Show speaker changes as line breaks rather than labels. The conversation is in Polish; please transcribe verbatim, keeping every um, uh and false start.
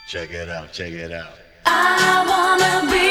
Check it out, check it out.
I wanna be